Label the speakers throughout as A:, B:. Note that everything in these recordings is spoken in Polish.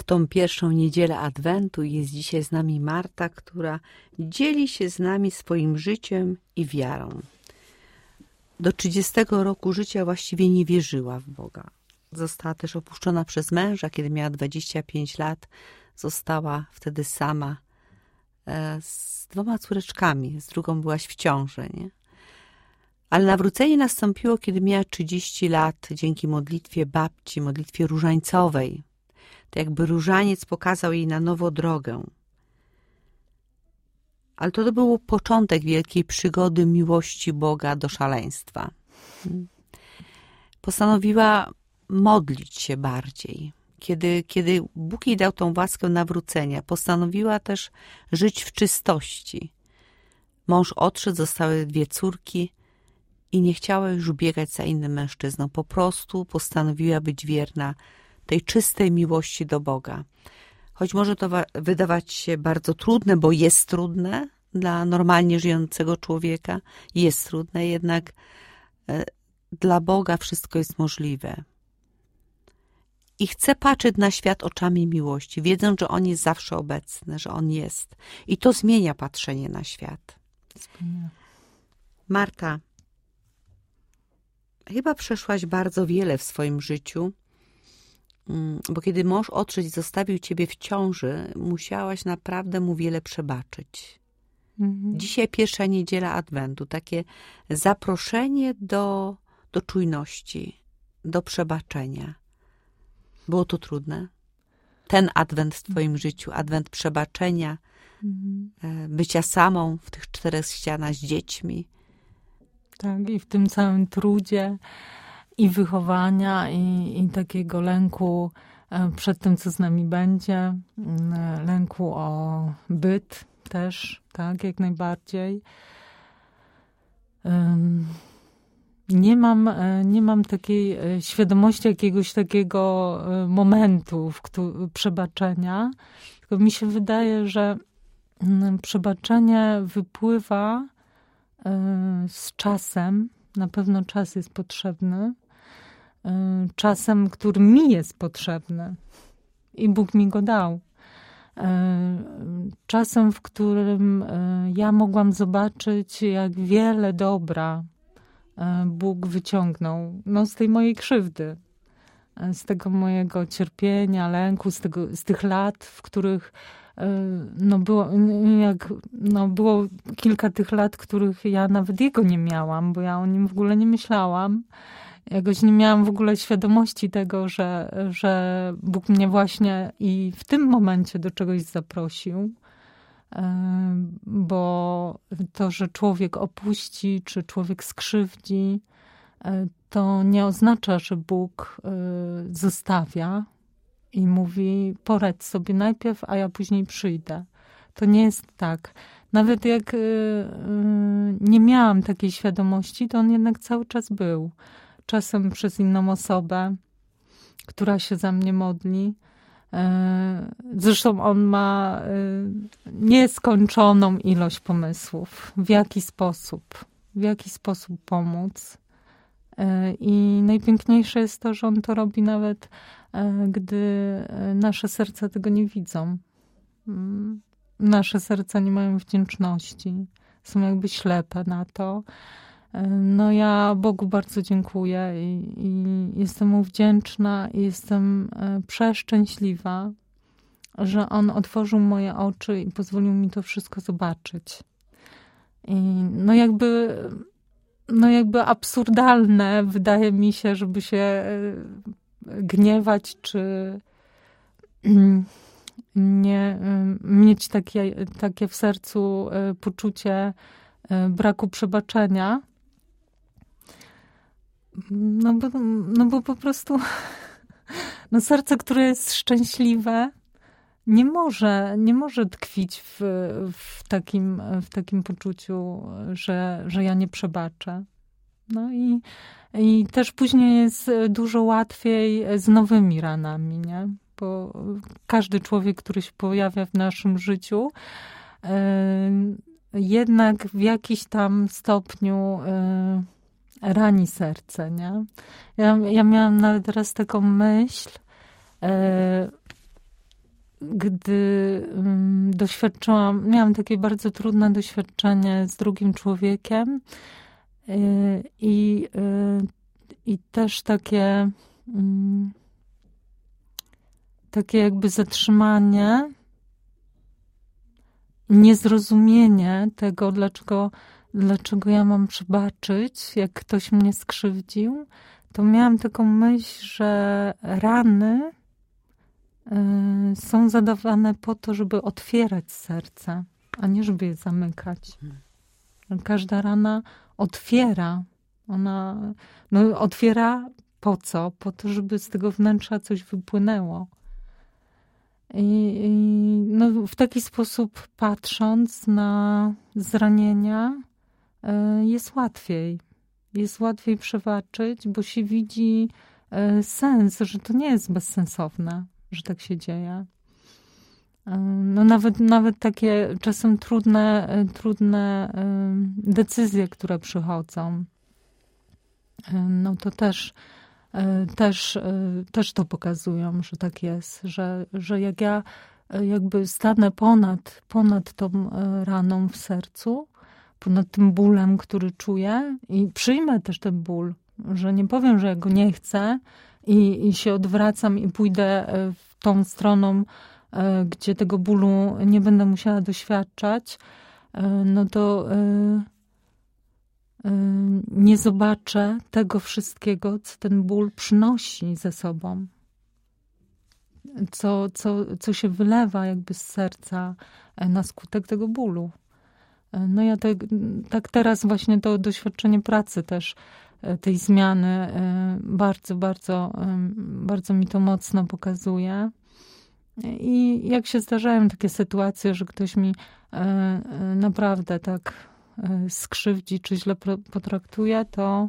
A: tą pierwszą niedzielę Adwentu jest dzisiaj z nami Marta, która dzieli się z nami swoim życiem i wiarą. Do 30 roku życia właściwie nie wierzyła w Boga. Została też opuszczona przez męża, kiedy miała 25 lat. Została wtedy sama z 2 córeczkami, z drugą byłaś w ciąży, nie? Ale nawrócenie nastąpiło, kiedy miała 30 lat, dzięki modlitwie babci, modlitwie różańcowej. To jakby różaniec pokazał jej na nowo drogę. Ale to był początek wielkiej przygody miłości Boga do szaleństwa. Postanowiła modlić się bardziej. Kiedy Bóg jej dał tą łaskę nawrócenia, postanowiła też żyć w czystości. Mąż odszedł, zostały 2 córki i nie chciała już biegać za innym mężczyzną. Po prostu postanowiła być wierna tej czystej miłości do Boga. Choć może to wydawać się bardzo trudne, bo jest trudne dla normalnie żyjącego człowieka, jest trudne, jednak dla Boga wszystko jest możliwe. I chce patrzeć na świat oczami miłości, wiedząc, że On jest zawsze obecny, że On jest. I to zmienia patrzenie na świat. Marta, chyba przeszłaś bardzo wiele w swoim życiu, bo kiedy mąż odszedł i zostawił ciebie w ciąży, musiałaś naprawdę mu wiele przebaczyć. Dzisiaj pierwsza niedziela Adwentu, takie zaproszenie do czujności, do przebaczenia. Było to trudne? Ten Adwent w twoim życiu, Adwent przebaczenia, bycia samą w tych 4 ścianach z dziećmi.
B: Tak, i w tym całym trudzie i wychowania, i takiego lęku przed tym, co z nami będzie, lęku o byt też, tak, jak najbardziej. Nie mam takiej świadomości jakiegoś takiego momentu przebaczenia, tylko mi się wydaje, że przebaczenie wypływa z czasem. Na pewno czas jest potrzebny. Czasem, który mi jest potrzebny. I Bóg mi go dał. Czasem, w którym ja mogłam zobaczyć, jak wiele dobra Bóg wyciągnął z tej mojej krzywdy, z tego mojego cierpienia, lęku, z tych lat, w których było kilka tych lat, których ja nawet Jego nie miałam, bo ja o Nim w ogóle nie myślałam. Jakoś nie miałam w ogóle świadomości tego, że Bóg mnie właśnie i w tym momencie do czegoś zaprosił. Bo to, że człowiek opuści, czy człowiek skrzywdzi, to nie oznacza, że Bóg zostawia i mówi: poradź sobie najpierw, a ja później przyjdę. To nie jest tak. Nawet jak nie miałam takiej świadomości, to On jednak cały czas był. Czasem przez inną osobę, która się za mnie modli. Zresztą On ma nieskończoną ilość pomysłów. W jaki sposób pomóc. I najpiękniejsze jest to, że On to robi nawet, gdy nasze serca tego nie widzą. Nasze serca nie mają wdzięczności. Są jakby ślepe na to. Ja Bogu bardzo dziękuję i jestem Mu wdzięczna i jestem przeszczęśliwa, że On otworzył moje oczy i pozwolił mi to wszystko zobaczyć. I jakby absurdalne wydaje mi się, żeby się gniewać, czy nie mieć takie w sercu poczucie braku przebaczenia. Bo po prostu serce, które jest szczęśliwe, nie może tkwić w takim poczuciu, że ja nie przebaczę. I też później jest dużo łatwiej z nowymi ranami, nie? Bo każdy człowiek, który się pojawia w naszym życiu, jednak w jakiś tam stopniu rani serce, nie? Ja miałam nawet raz taką myśl, gdy miałam takie bardzo trudne doświadczenie z drugim człowiekiem i też takie jakby zatrzymanie, niezrozumienie tego, dlaczego ja mam przebaczyć, jak ktoś mnie skrzywdził, to miałam taką myśl, że rany są zadawane po to, żeby otwierać serce, a nie żeby je zamykać. Każda rana otwiera. Ona otwiera po co? Po to, żeby z tego wnętrza coś wypłynęło. I w taki sposób patrząc na zranienia jest łatwiej. Jest łatwiej przebaczyć, bo się widzi sens, że to nie jest bezsensowne, że tak się dzieje. Nawet takie czasem trudne decyzje, które przychodzą, to też to pokazują, że tak jest, że jak ja jakby stanę ponad tą raną w sercu, ponad tym bólem, który czuję i przyjmę też ten ból, że nie powiem, że ja go nie chcę i się odwracam i pójdę w tą stroną, gdzie tego bólu nie będę musiała doświadczać, to nie zobaczę tego wszystkiego, co ten ból przynosi ze sobą. Co się wylewa jakby z serca na skutek tego bólu. Ja tak teraz właśnie to doświadczenie pracy też, tej zmiany bardzo, bardzo, bardzo mi to mocno pokazuje. I jak się zdarzają takie sytuacje, że ktoś mi naprawdę tak skrzywdzi, czy źle potraktuje, to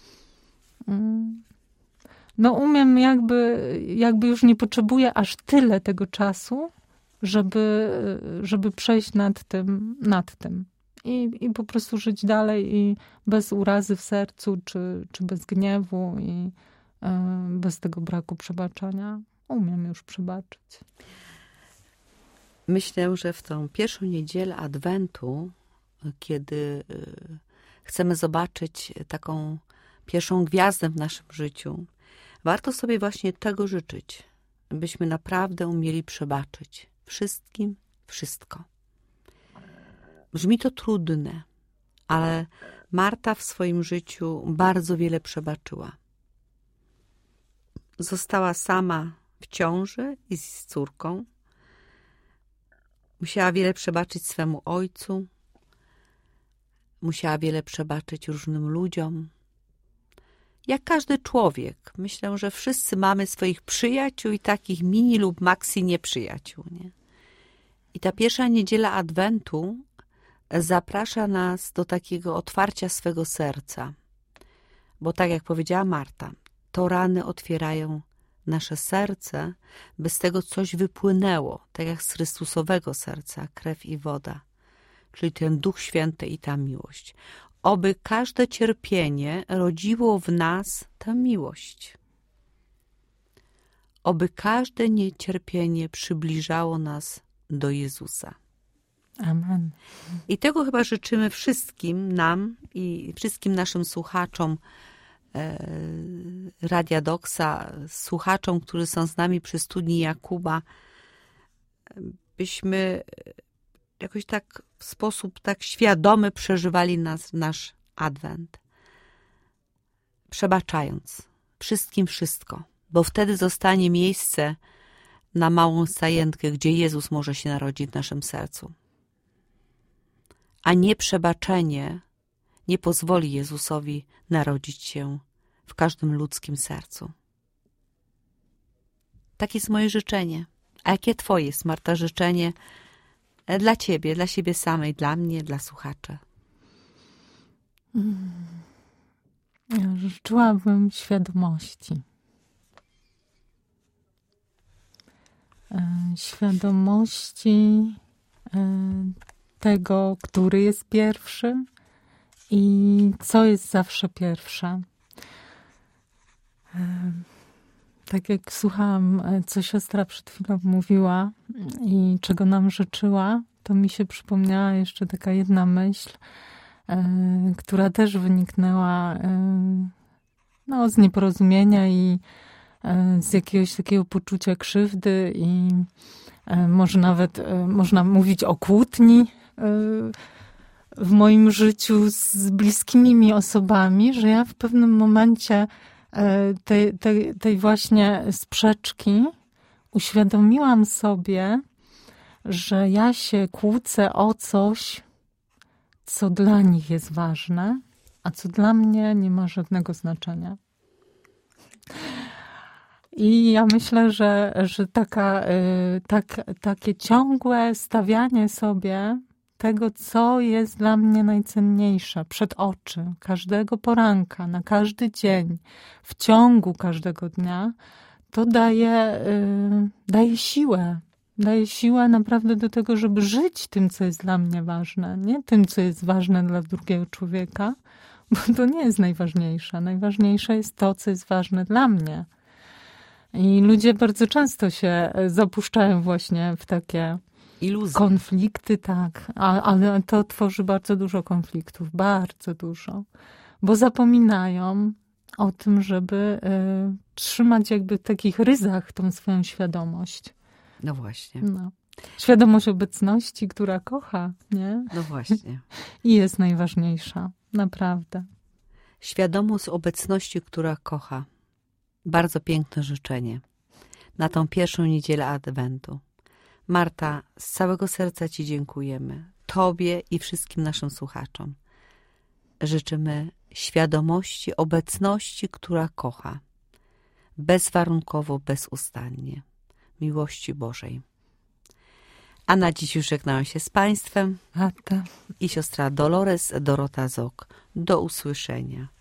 B: umiem jakby już nie potrzebuję aż tyle tego czasu, żeby przejść nad tym. I po prostu żyć dalej i bez urazy w sercu, czy bez gniewu i bez tego braku przebaczenia. Umiem już przebaczyć.
A: Myślę, że w tą pierwszą niedzielę Adwentu, kiedy chcemy zobaczyć taką pierwszą gwiazdę w naszym życiu, warto sobie właśnie tego życzyć, byśmy naprawdę umieli przebaczyć wszystkim wszystko. Brzmi to trudne, ale Marta w swoim życiu bardzo wiele przebaczyła. Została sama w ciąży i z córką. Musiała wiele przebaczyć swemu ojcu. Musiała wiele przebaczyć różnym ludziom. Jak każdy człowiek. Myślę, że wszyscy mamy swoich przyjaciół i takich mini lub maxi nieprzyjaciół. Nie? I ta pierwsza niedziela Adwentu zaprasza nas do takiego otwarcia swego serca. Bo tak jak powiedziała Marta, to rany otwierają nasze serce, by z tego coś wypłynęło, tak jak z Chrystusowego serca, krew i woda, czyli ten Duch Święty i ta miłość. Oby każde cierpienie rodziło w nas tę miłość. Oby każde niecierpienie przybliżało nas do Jezusa.
B: Amen.
A: I tego chyba życzymy wszystkim nam i wszystkim naszym słuchaczom Radia Doksa, słuchaczom, którzy są z nami przy studni Jakuba, byśmy jakoś tak w sposób tak świadomy przeżywali nasz Adwent. Przebaczając wszystkim wszystko, bo wtedy zostanie miejsce na małą stajentkę, gdzie Jezus może się narodzić w naszym sercu. A nieprzebaczenie nie pozwoli Jezusowi narodzić się w każdym ludzkim sercu. Takie jest moje życzenie. A jakie twoje jest, Marta, życzenie dla ciebie, dla siebie samej, dla mnie, dla słuchaczy?
B: Ja życzyłabym świadomości. Świadomości tego, który jest pierwszy i co jest zawsze pierwsze. Tak jak słuchałam, co siostra przed chwilą mówiła i czego nam życzyła, to mi się przypomniała jeszcze taka jedna myśl, która też wyniknęła z nieporozumienia i z jakiegoś takiego poczucia krzywdy i może nawet można mówić o kłótni w moim życiu z bliskimi mi osobami, że ja w pewnym momencie tej właśnie sprzeczki uświadomiłam sobie, że ja się kłócę o coś, co dla nich jest ważne, a co dla mnie nie ma żadnego znaczenia. I ja myślę, że takie ciągłe stawianie sobie tego, co jest dla mnie najcenniejsze, przed oczy, każdego poranka, na każdy dzień, w ciągu każdego dnia, to daje siłę. Daje siłę naprawdę do tego, żeby żyć tym, co jest dla mnie ważne. Nie tym, co jest ważne dla drugiego człowieka, bo to nie jest najważniejsze. Najważniejsze jest to, co jest ważne dla mnie. I ludzie bardzo często się zapuszczają właśnie w takie
A: iluzje.
B: Konflikty, tak. Ale to tworzy bardzo dużo konfliktów. Bardzo dużo. Bo zapominają o tym, żeby trzymać jakby w takich ryzach tą swoją świadomość.
A: No właśnie.
B: No. Świadomość obecności, która kocha, nie?
A: No właśnie.
B: I jest najważniejsza. Naprawdę.
A: Świadomość obecności, która kocha. Bardzo piękne życzenie. Na tą pierwszą niedzielę Adwentu. Marta, z całego serca Ci dziękujemy. Tobie i wszystkim naszym słuchaczom. Życzymy świadomości obecności, która kocha. Bezwarunkowo, bezustannie. Miłości Bożej. A na dziś już żegnają się z Państwem
B: Marta
A: i siostra Dolores Dorota Zok. Do usłyszenia.